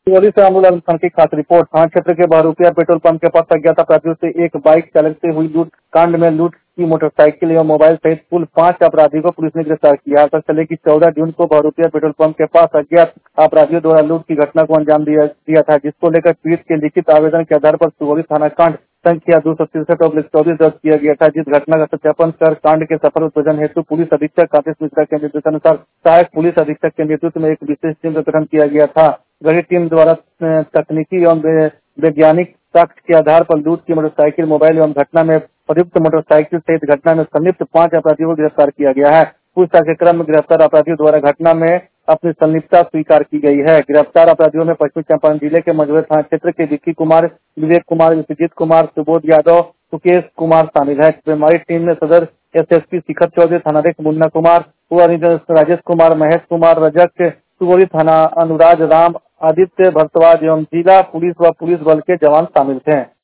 चौरी से अमूल अनसन की खास रिपोर्ट। थाना क्षेत्र के बहरूपिया पेट्रोल पंप के पास अज्ञात अपराधियों से एक बाइक चालक से हुई लूट कांड में लूट की मोटरसाइकिल एवं मोबाइल सहित कुल 5 अपराधियों को पुलिस ने गिरफ्तार किया। पता चले कि 14 जून को बहरूपिया पेट्रोल पंप के पास अज्ञात अपराधियों द्वारा लूट की घटना को अंजाम दिया था, जिसको लेकर पीड़ित के लिखित आवेदन के आधार पर सुगौली थाना कांड संख्या 263/24 दर्ज किया गया था। जिस घटना का सत्यापन कर कांड के सफल उद्भेदन हेतु पुलिस अधीक्षक आतिश मिश्रा के निर्देशानुसार सहायक पुलिस अधीक्षक के नेतृत्व में एक विशेष टीम का गठन किया गया था। गठित टीम द्वारा तकनीकी एवं वैज्ञानिक साक्ष्य के आधार पर लूट की मोटरसाइकिल, मोबाइल एवं घटना में प्रयुक्त मोटरसाइकिल सहित घटना में संलिप्त 5 अपराधियों को गिरफ्तार किया गया है। पूछताछ के क्रम में गिरफ्तार अपराधियों द्वारा घटना में अपनी संलिप्तता स्वीकार की गई है। गिरफ्तार अपराधियों में पश्चिमी चंपारण जिले के मझौलिया थाना क्षेत्र के विक्की कुमार, विवेक कुमार, विश्वजीत कुमार, सुबोध यादव, सुकेश कुमार शामिल है। हमारी टीम में सदर एसएसपी शिखर चौधरी, थानाध्यक्ष मुन्ना कुमार, राजेश कुमार, महेश कुमार, रजक, सुगौली थाना अनुराज राम, आदित्य भारद्वाज एवं जिला पुलिस व पुलिस बल के जवान शामिल थे।